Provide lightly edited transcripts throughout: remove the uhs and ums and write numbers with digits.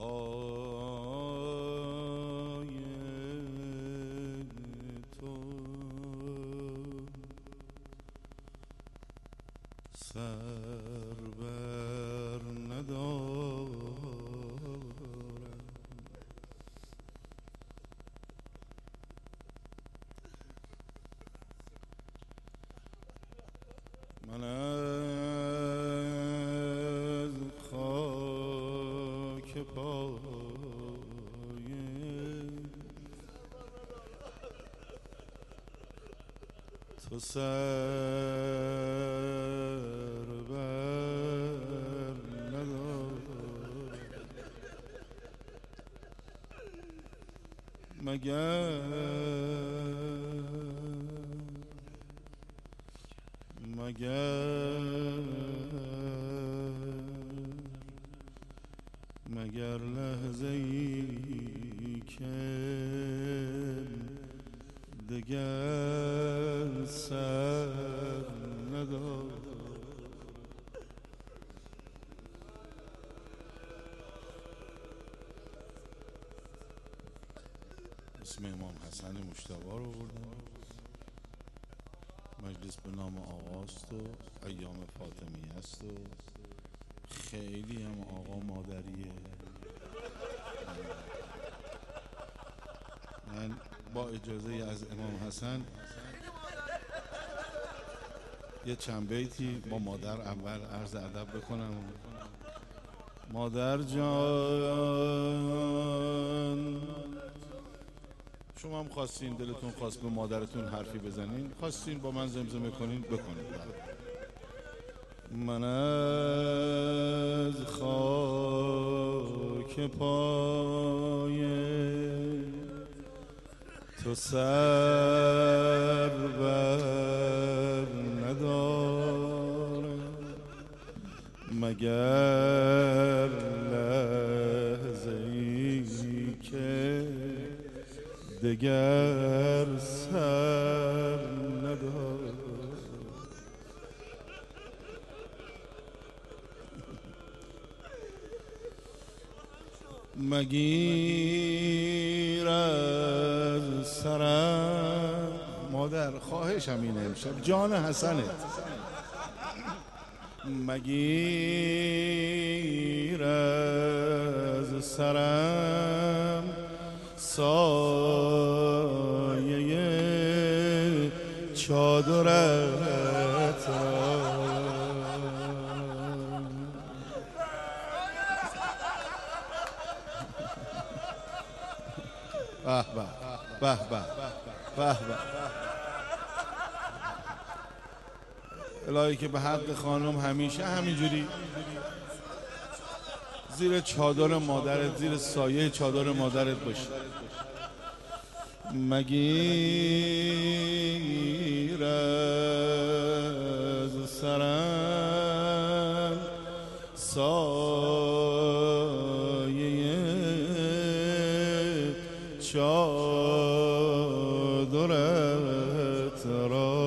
پای تو سر بر ندارم، من از خاک پای تو سر بر ندارم، مگر لحظه ای که دگر سر ندارم. اسم امام حسن مجتبی رو بردم. مجلس به نام آقاست و ایام فاطمی است و خیلی هم آقا مادریه. من با اجازه از امام حسن یه چند بیتی با مادر اول عرض ادب بکنم. مادر جان، شما هم خواستین، دلتون خواست به مادرتون حرفی بزنین، خواستین با من زمزمه کنین، بکنین. من از خاک پای تو سر بر ندارم، مگر لحظه ای که دگر سر ندارم. مگیر از سرم مادر، خواهشم اینه امشب جان حسنت، مگیر از سرم سایه چادرت را. به به به به به. الهی که به حق خانم همیشه همینجوری زیر چادر مادرت، زیر سایه چادر مادرت باشی. مگیر از سرم سایه چادرت را،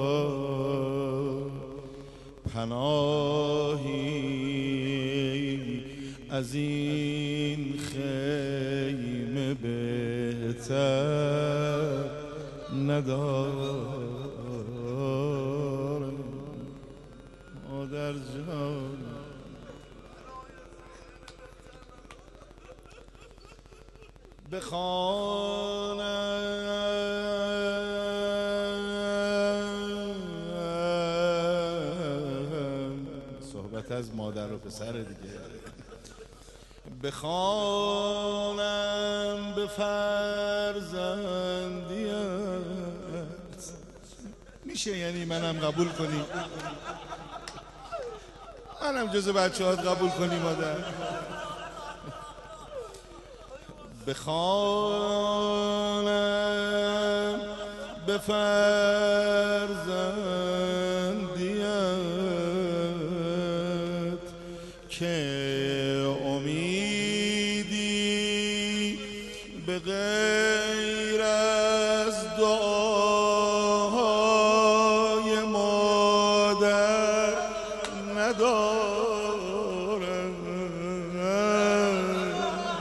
پناهی از این خیمه بهتر ندارم. مادر جان، بخوانم صحبت از مادر و پسر دیگه، بخوانم به فرزندیت. میشه یعنی منم قبول کنی؟ منم جز بچه‌هات قبول کنی مادر؟ بخوانم به فرزندیت که امیدی به غیر از دعای مادر ندارم.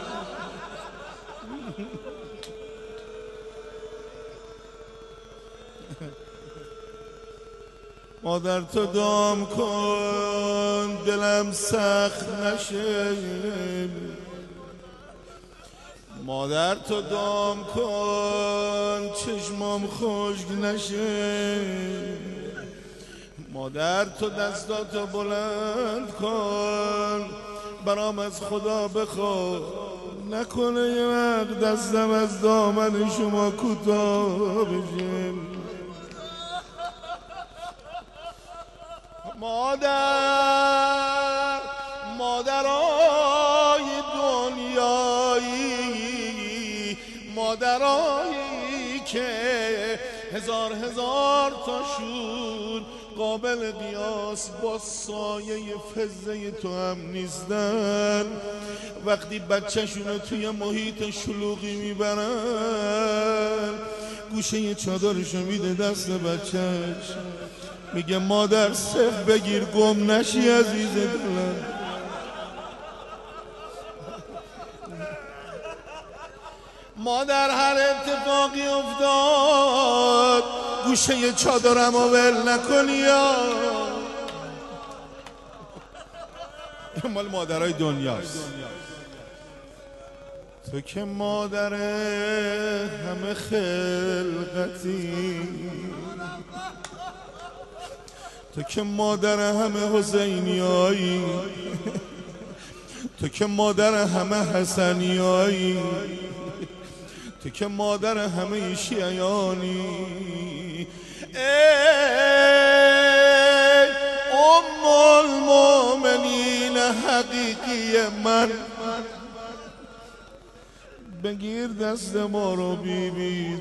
مادر تو دام کن دلم سخت نشه، مادر تو دام کن چشمام خشک نشه، مادر تو دستاتو بلند کن برام از خدا بخوا، نکنه یه وقت دستم از دامن شما کوتاه بشه. مادر، مادرای دنیایی، مادرایی که هزار تا شور قابل قیاس با سایه فضه تو هم نیستن. وقتی بچه‌شونو توی محیط شلوغی میبرن، گوشه چادرشو میده دست بچهش، میگه مادر صف بگیر گم نشی عزیز دلم. مادر هر اتفاقی افتاد گوشه چادرم ول نکنی یا مال مادرای دنیاست. تو که مادر همه خلقتی، تو که مادر همه حسینیایی، تو که مادر همه حسنیایی، تو که مادر همه شیعیانی. ای ام المؤمنین حقیقی من، بگیر دست ما رو بی بی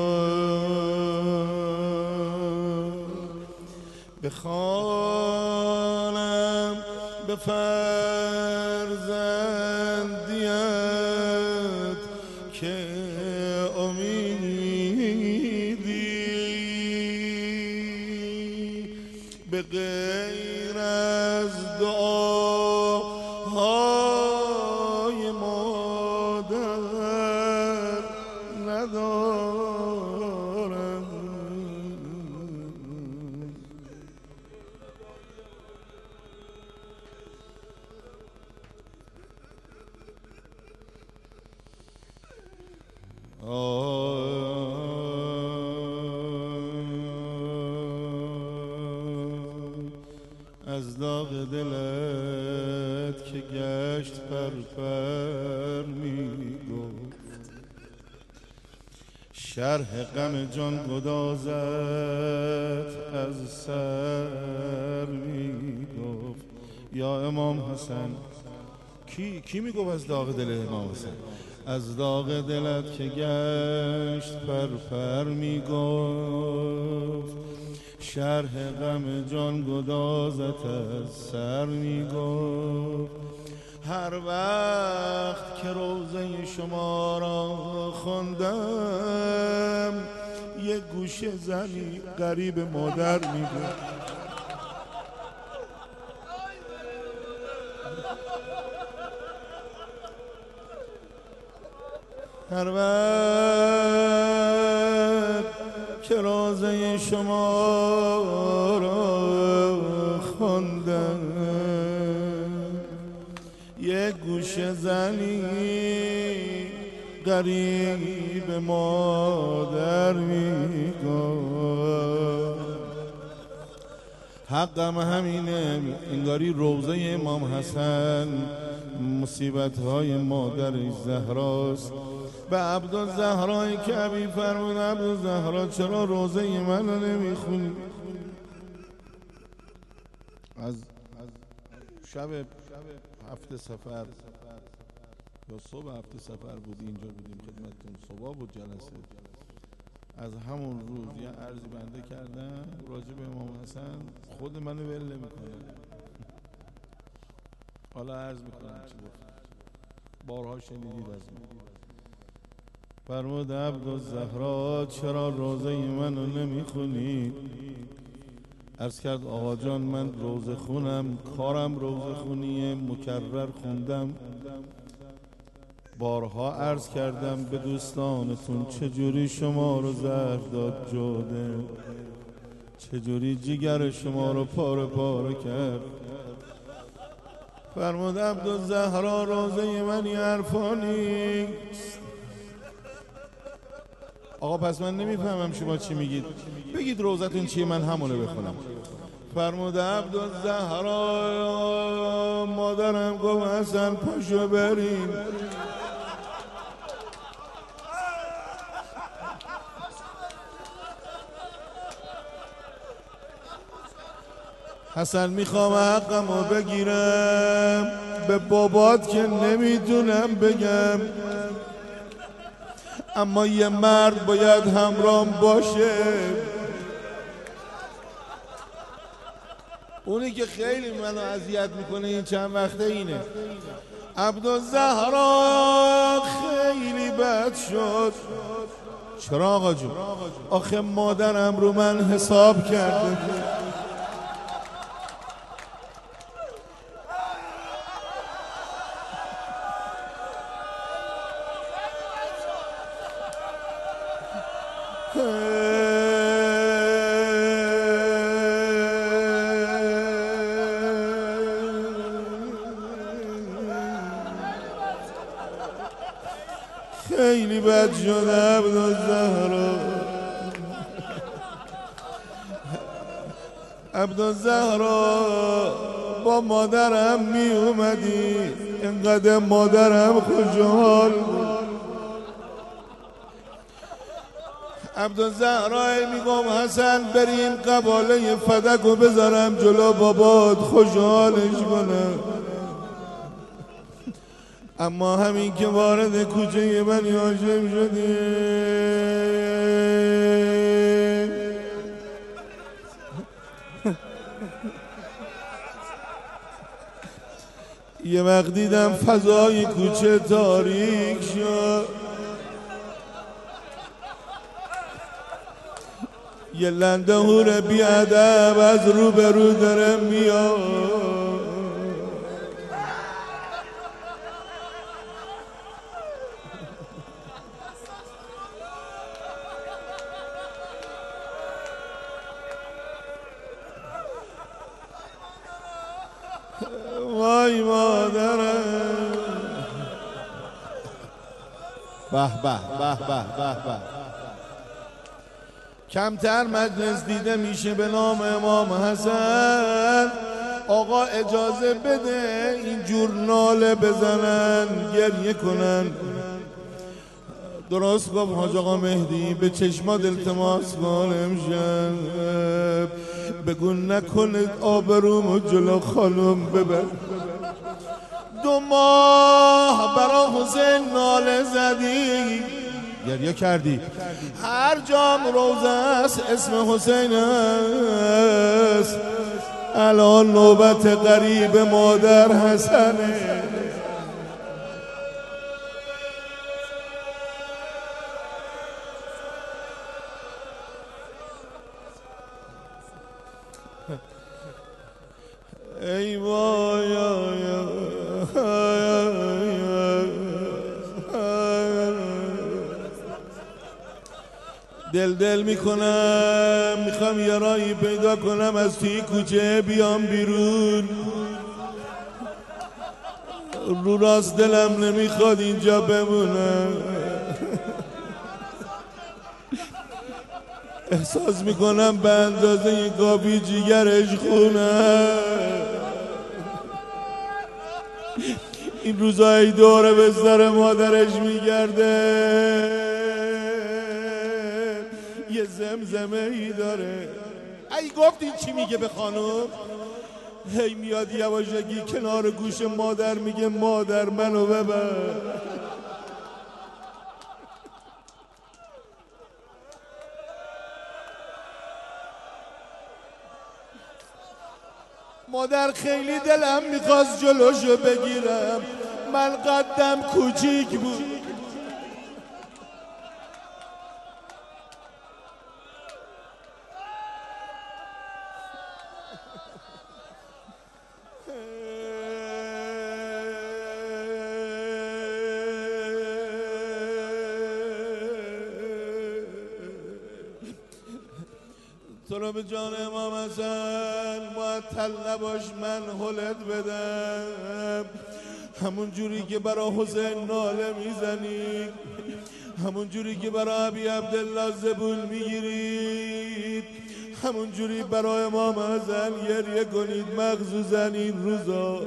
جان، بخوانم به فرزندیت که امیدی به غیر از دعاهای مادر ندارم. از داغ دلت که گشت پرپر میگفت، شرح غم جان گدازت از سر میگفت. یا امام حسن، کی میگفت از داغ دل امام حسن؟ از داغ دلت که گشت پرپر میگفت، شرح غم جان گدازت از سر میگفت. هر وقت که روضه شما را خواندم، یک گوشه زنی غریب مادر میگفت. هر وقت که روضه شما را خواندم، یک گوشه زنی غریب مادر میگفت. حقم همینه، انگاری روضه امام حسن مصیبت‌های مادر زهراست. به عبدالزهرایی که ابی فرمود عبدالزهرا چرا روضه منو نمیخونی؟ از شب هفت سفر یا صبح هفت سفر بود اینجا بودیم خدمتتون، صبح بود جلسه. از همون روز یه عرضی بنده کردم راجع به امام حسن، خود منو ول نمیکنه. حالا عرض میکنم چی گفت، بارها شنیدید از من. فرمود عبدالزهرا چرا روضه منو نمیخونی؟ عرض کرد آقا جان من روضه خونم، کارم روضه خونیه، مکرر خوندم. بارها عرض کردم به دوستانتون چجوری شما رو زهر داد جوده، چجوری جگر شما رو پاره پاره کرد. فرمود عبدالزهرا روزه من یه حرفانی. آقا پس من نمیفهمم شما چی میگید، بگید روزتون چیه من همونو بخونم. فرمود عبدالزهرا مادرم گفت حسن پاشو بریم. حسن میخوام حقمو بگیرم، به بابات که نمیتونم بگم، اما یه مرد باید همراهم باشه. اونی که خیلی منو اذیت میکنه این چند وقته اینه. عبدالزهرا خیلی بد شد. چرا آقا جون؟ آخه مادرم رو من حساب کرده. خیلی بد شد عبدالزهرا. عبدالزهرا با مادرم می اومدی، اینقدر مادرم خوشحال بود. عبدالزهرا میگم حسن بریم قباله فدکو بذارم جلو بابات خوشحالش کنم. اما همین که وارد کوچه بنی هاشم شدیم یه وقت دیدم فضای کوچه تاریک شد. یه لنده هور بیادب از رو به رو داره میاد. وای مادرم. به به به به به به. کمتر مجلس دیده میشه به نام امام حسن. آقا اجازه بده اینجور ناله بزنن گریه کنن. درست گفت حاج آقا مهدی، به چشمات التماس کن امشب بگو نکنه آبرومو جلو خانم ببر. 2 ماه برا حسین ناله زدی، گریه کردی، هر جام روزه است اسم حسین است. الان نوبت غریب مادر حسنه. ای وای دل میکنم، میخوام یه راهی پیدا کنم از توی کوچه بیام بیرون. رو راست دلم نمیخواد اینجا بمونم. احساس میکنم به اندازه گابی جیگرش خونه. این روزایی دوره به سر مادرش میگرده، یه زمزمه ای داره. ای گفتین چی میگه به خانم؟ هی میاد یواشکی کنار گوش مادر میگه مادر منو ببر. مادر خیلی دلم میخواست جلوشو بگیرم، من قدم کوچیک بود. تو رو به جان امام حسن معطل نباش، من حلت بدم. همون جوری که برا حسین ناله میزنید، همون جوری که برا ابی عبدالله زبون میگیرید، همون جوری برای امام حسن گریه کنید مخصوصا این روزا.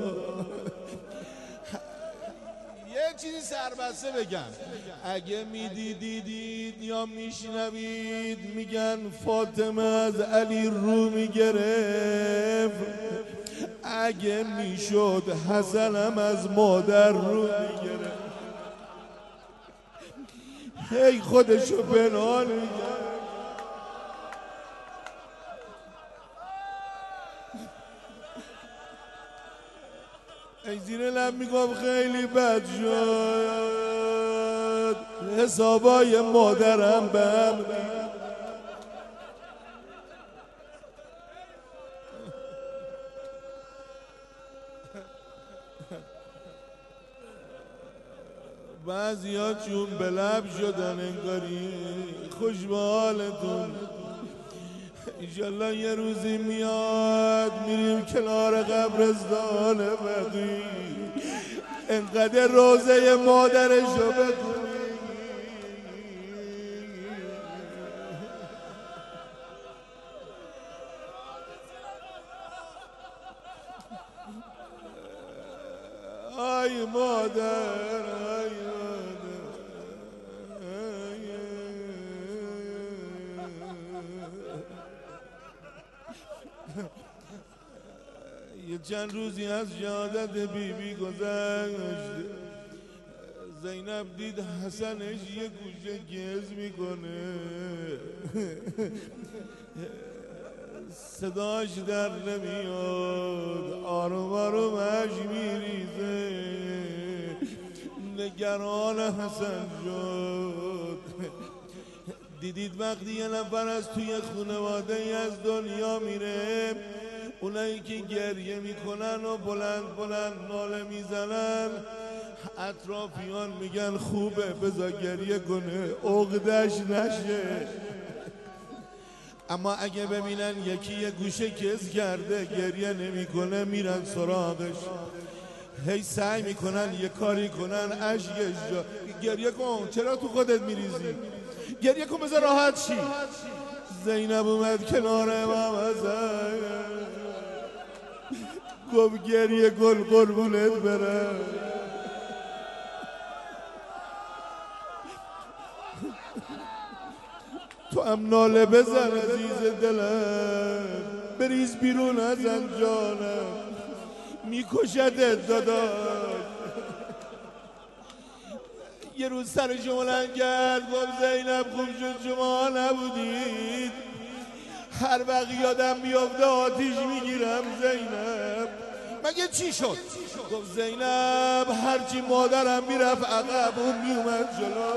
یه چیزی سربسته بگم، اگه میدیدید یا میشنوید میگن فاطمه از علی رو میگرفت، اگه میشد حسنم از مادر رو میگرفت. هی خودشو پنهان میگرد. ای زیر لب میگم خیلی بد شد، حسابای مادرم به هم بعضیا چون به لب شدن انگاری. خوش به حالتون. انشالله یه روزی میاد میریم کنار قبرستان بقی، انقدر روزه مادرشو بخونی. آی مادر، آی یه چند روزی از شهادت بیبی گذشت. زینب دید حسنش یه گوشه گز میکنه، صداش در نمیاد، آروم آرومش میریزه. نگران حسن شد. دیدید وقتی یه نفر از توی خانواده از دنیا میره، اونایی که گریه میکنن و بلند بلند ناله میزنن، اطرافیان میگن خوبه بذار گریه کنه عقدش نشه. اما اگه ببینن یکی یه گوشه کز کرده گریه نمیکنه، میرن سراغش، هی سعی میکنن یه کاری کنن اشکش جا. گریه کن، چرا تو خودت میریزی؟ گریه کن بذار راحت شی. زینب اومد کنار امام حسن گفت گریه کن قربونت برم. تو هم ناله بزن عزیز دلم، بریز بیرون از جانم، میکشدت داداش. یه روز سرش بلند کرد گفت زینب خوب شد شما نبودید، هر وقت یادم بیفته آتیش میگیرم. زینب مگه چی شد؟ گفت زینب هرچی مادرم میرفت عقب اون میومد جلو.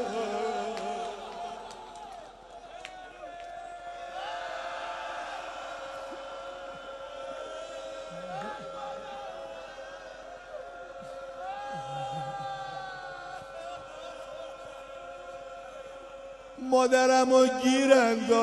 مادرمو گیرند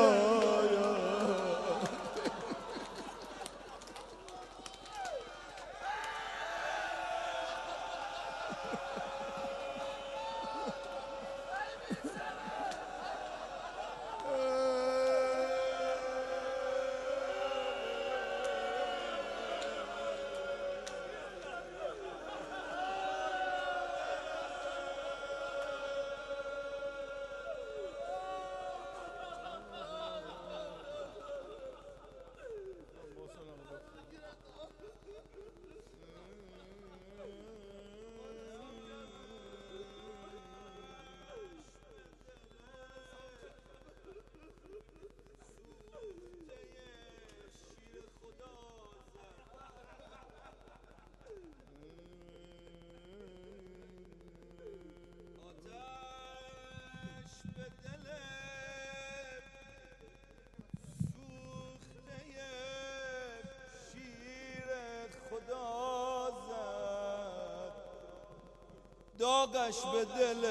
داغش به دل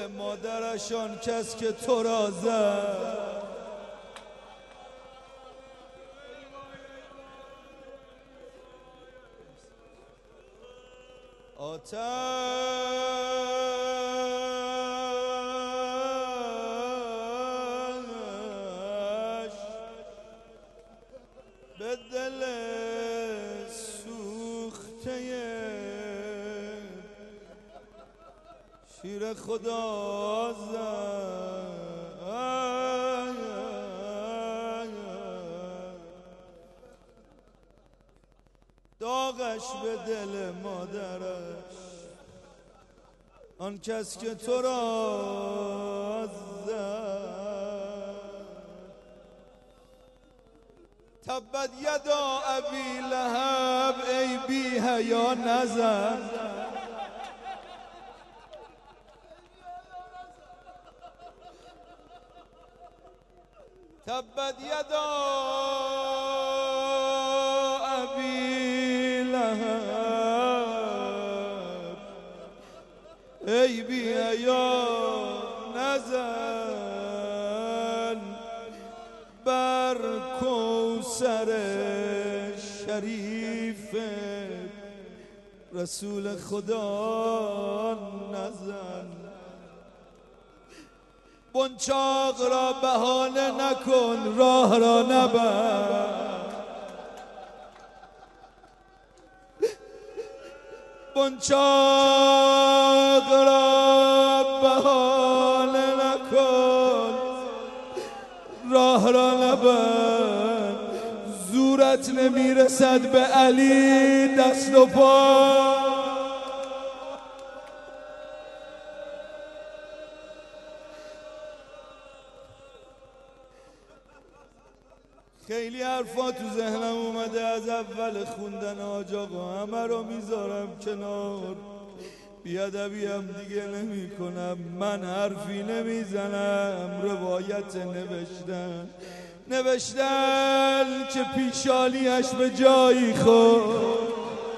مادرشان کس که تو را زد. آتش به دل سوخته شیر خدا زد، داغش به دل مادرش، آن کس که تو را زد. تبت یدا ابی لهب ای بی حیا نزن، تبت یدا ابی لهب ای بی حیا نزن بر کوثر شریف رسول خدا نزن. بنچاق را بهانه نکن، راه را نبر. بنچاق را بهانه نکن، راه را نبر. زورت نمیرسد به علی دست و پا. خیلی حرفا تو ذهنم اومده از اول خوندن حاج آقا، همه رو میذارم کنار، بیادبیم دیگه نمی کنم. من حرفی نمیزنم، روایت نوشتن که پیشانیش به جایی خورد.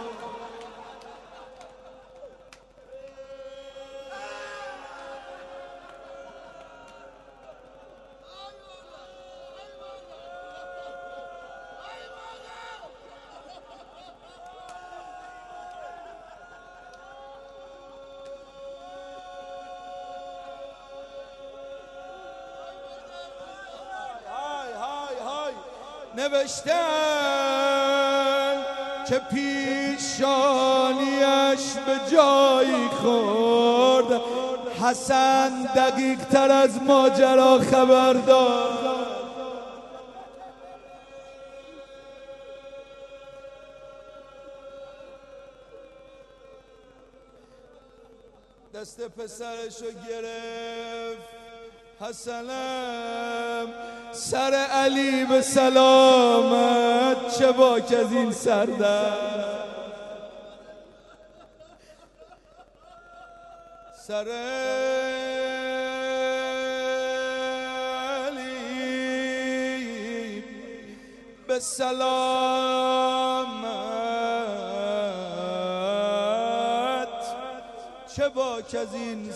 نوشتن که پیشانیش به جایی خورد. حسن دقیق تر از ماجرا خبر داد. دست پسرشو گرفت، حسنم سر علی به سلامت، چه باک از این سردرد. سر علی به سلامت، چه باک از این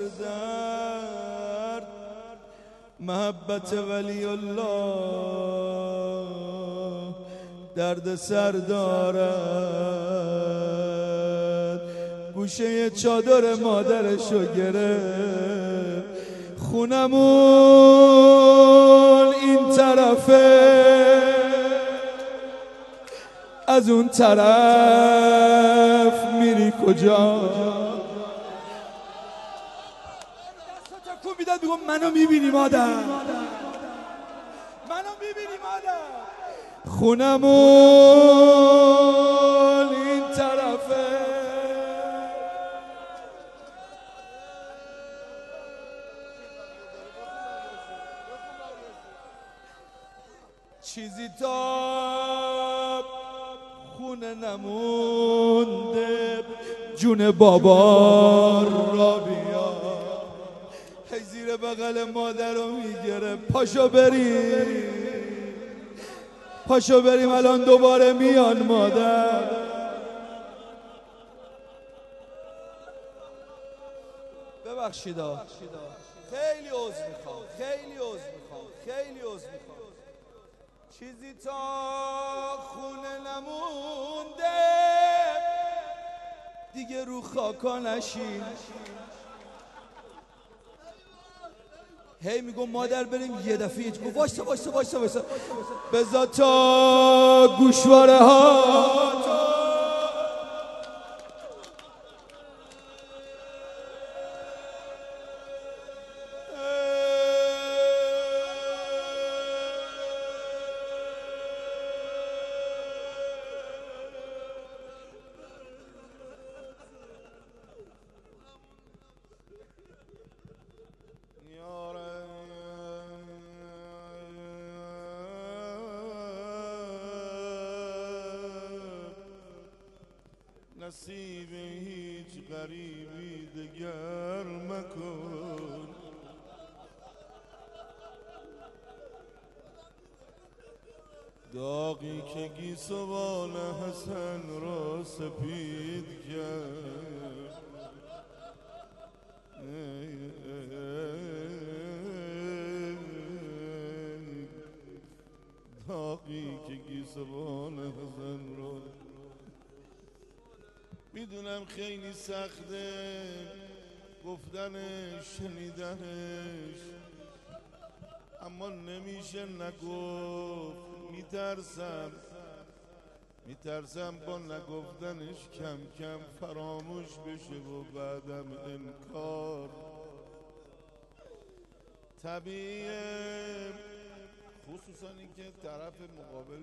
سردرد. محبت ولی الله درد سر دارد. گوشه چادر مادرشو گرفت، خونمون این طرفه، از اون طرف میری کجا؟ میداد میگم منو میبینی مادر، منو میبینی مادر. خونمون این طرفه، چیزی تا خونه نمونده، جون بابا را بیا. زیر بغل مادر رو میگره، پاشو بریم الان دوباره میان مادر. ببخشیدا، خیلی عذر میخوام. چیزی تا خونه نمونده، دیگه رو خاکا نشین. هی میگم مادر بریم یه دفعه گفت وایسا بذار تا گوشواره ها نصیب هیچ غریبی دگر مکن. داغی که گیسوان حسن را سپید کرد، داغی که گیسوان حسن را. میدونم خیلی سخته گفتنش شنیدنش، اما نمیشه نگفت. میترسم با نگفتنش کم کم فراموش بشه و بعدم انکار. طبیعیه، خصوصا اینکه طرف مقابل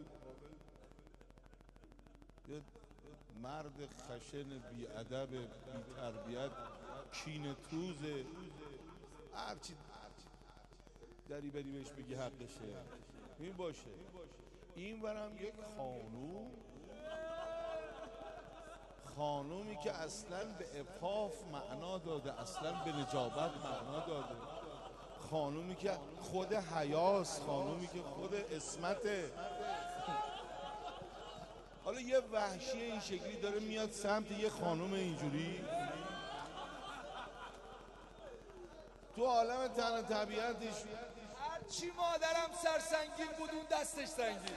یه مرد خشن بی‌ادب بی‌تربیت کینه توزه، هرچی دری بری بهش بگی حقشه. این باشه این برم یک خانومی که اصلا به عفاف معنا داده، اصلا به نجابت معنا داده، خانومی که خود حیاست، خانومی که خود عصمته. حالا یه وحشی این شکلی داره میاد سمت یه خانوم اینجوری تو عالم تن طبیعتش. هرچی مادرم سرسنگین بود اون دستش سنگین.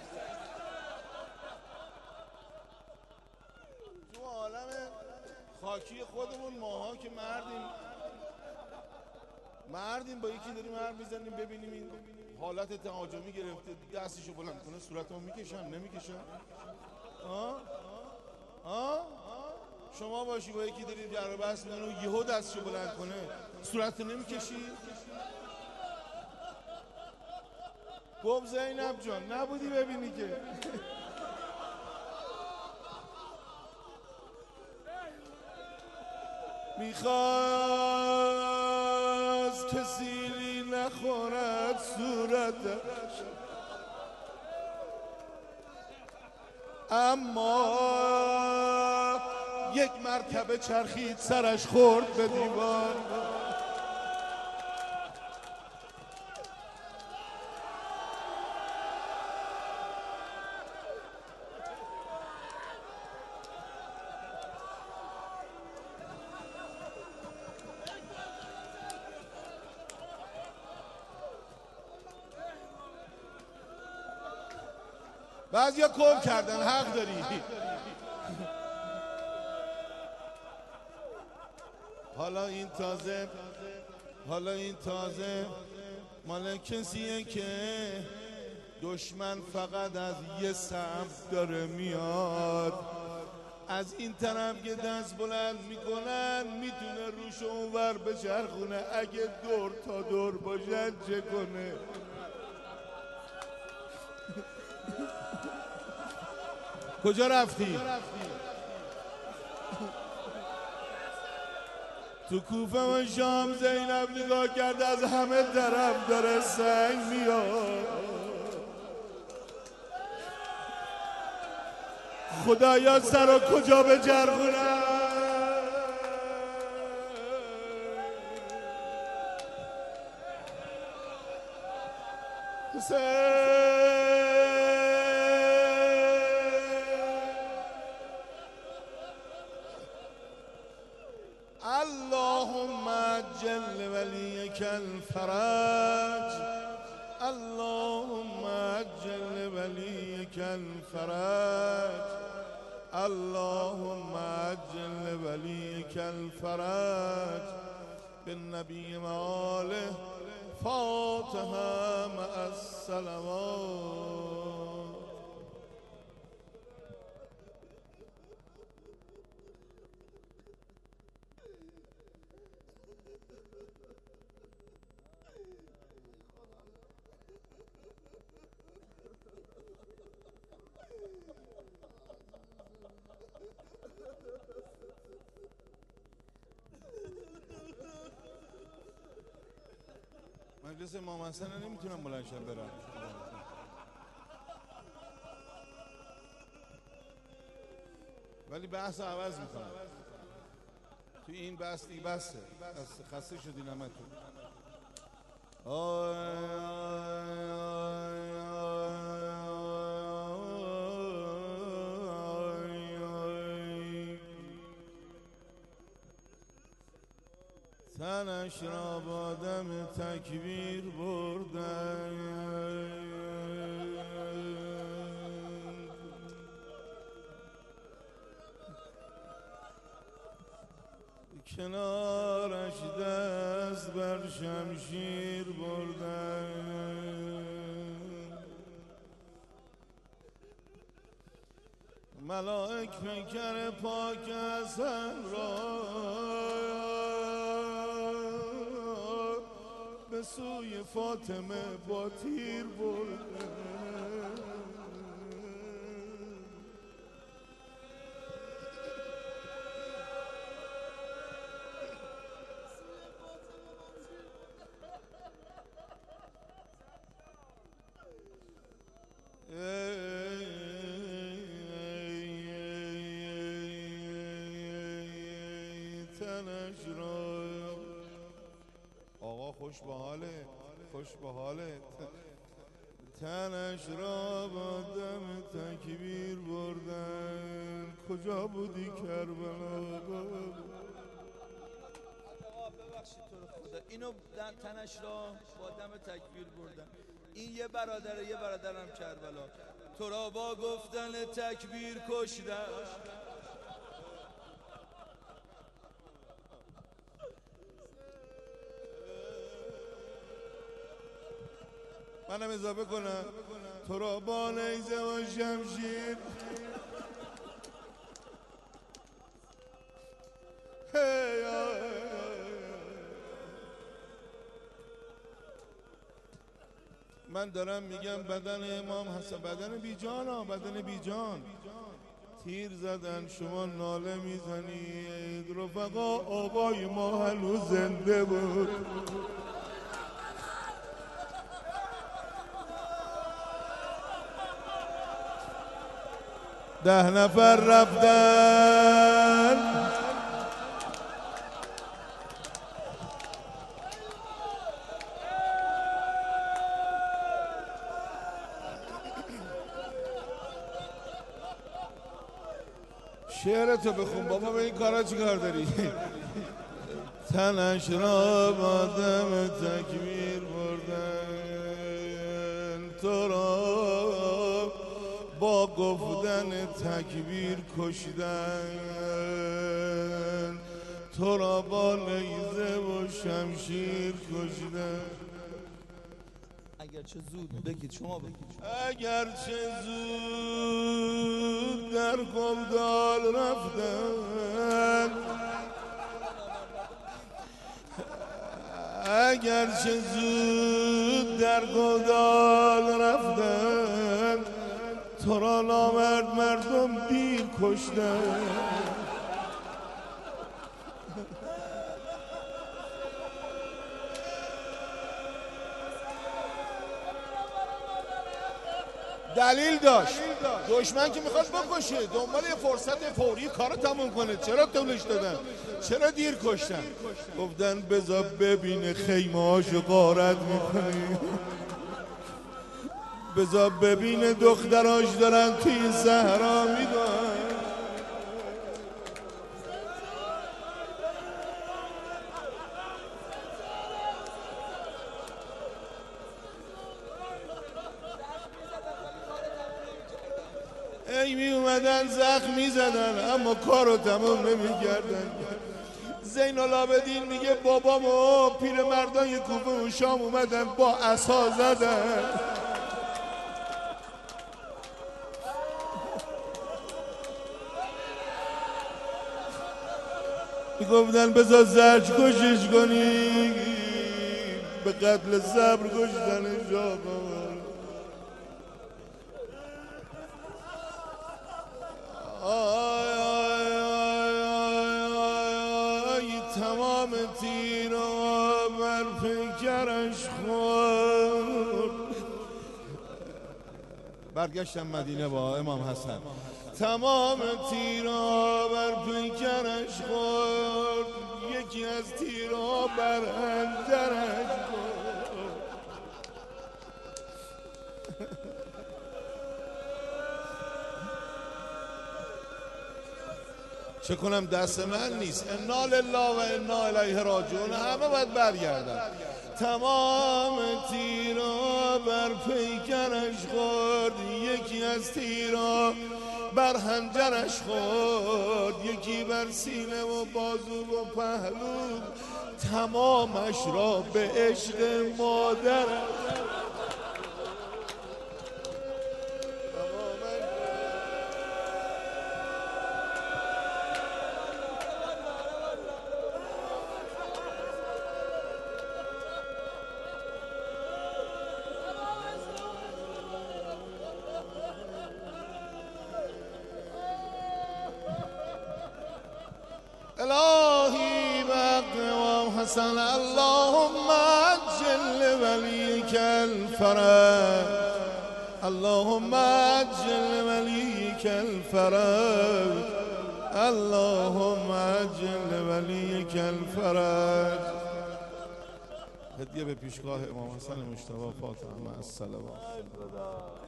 تو عالم خاکی خودمون ماها که مردیم با یکی داریم حرف میزنیم ببینیم این حالت تهاجمی گرفته، دستشو بلند کنه صورتمو میکشم نمیکشم. شما باشی با یکی داریم جر و بحث میکنه و یهو دستشو بلند کنه صورتتو نمیکشی؟ گفت زینب جان نبودی ببینی که. میخواست که سیلی نخورد صورتش، اما یک مرتبه چرخید سرش خورد به دیوار. بعضیا کم کردن، حق داری. حالا این تازه مال کسیه که دشمن فقط از یه سمت داره میاد. از این طرف که دست بلند میکنن میتونه روش اونور بچرخونه، اگه دور تا دور باشن چه کنه؟ کجا رفتی؟ تو کوفه و شام زینب نگاه کرد از همه طرف داره سنگ میاد. خدایا سر کجا به جرخونم؟ اللهم عجل ولیک الفرج، اللهم عجل ولیک الفرج. اللهم عجل وليك الفرج بالنبي وآله فاتحة مع السلامات. مجلس امام حسن نمیتونم بلند شم برم، ولی بحث عوض میکنم. تو این بحث بسه خسته شدین همتون. تنش را با دم تکبیر بردن، کنارش دست بر شمشیر بردن. ملائک پیکر پاک حسن را به سوی فاطمه با تیر بردن. تنش را آقا خوش به حالت، خوش به حالت. تنش را با دم تکبیر بردن. کجا بودی کربلا؟ ببخشید تو رو خدا، اینو تنش را با دم تکبیر بردن. این یه برادرم کربلا. تو را با گفتن تکبیر کشتن. منم اضافه کنم تو را با نیزه و شمشیر. من دارم میگم بدن امام حسن بدن بیجان ها، بدن بیجان. تیر زدن شما ناله میزنید. رفقا آقای ما هنوز زنده بود. ده نفر رفتن. شعرتو بخون بابا، به این کارا چی کار داری؟ تنش را با دم تکبیر بردن. تو را با گفتن تکبیر کشتن. تو را با نیزه و شمشیر کشتن. اگرچه زود بگید، شما بگید. اگرچه زود در گلدال رفتن. اگرچه زود در گلدال رفتن. تو را نامرد مردم دیر کشتن. دلیل داشت. دشمن که میخواست بکشه، دنبال یه فرصت فوری کارو تموم کنه. چرا طولش دادن؟ چرا دیر کشتن؟ گفتن بذار ببینه خیمه هاشو غارت میکنه، بذار ببینه دختراش دارن توی صحرا میدن. ای می اومدن زخم می زدن اما کارو تمام نمی کردن. زین العابدین میگه بابام و پیر مردان کوفه و شام اومدن با عصا زدن. میگفتن بذار زرج کشش کنی، به قتل صبر کشتن جا. تمام تیرا بر پیکرش خورد. برگشتم مدینه با امام حسن. تمام تیرا بر پیکرش خورد، یکی از تیرا بر حنجرش خورد. چه کنم دست من نیست. انا لله و انا الیه راجعون. همه باید برگردن. تمام تیرا بر پیکرش خورد، یکی از تیرا بر حنجرش خورد، یکی بر سینه و بازو و پهلو، تمامش را به عشق مادرش. الهی بقوا حسن اللهم عجل وليك الفرج، اللهم عجل وليك الفرج، اللهم عجل وليك الفرج. هدیه به پیشگاه امام حسن مجتبی فاطمه مع الصلوات.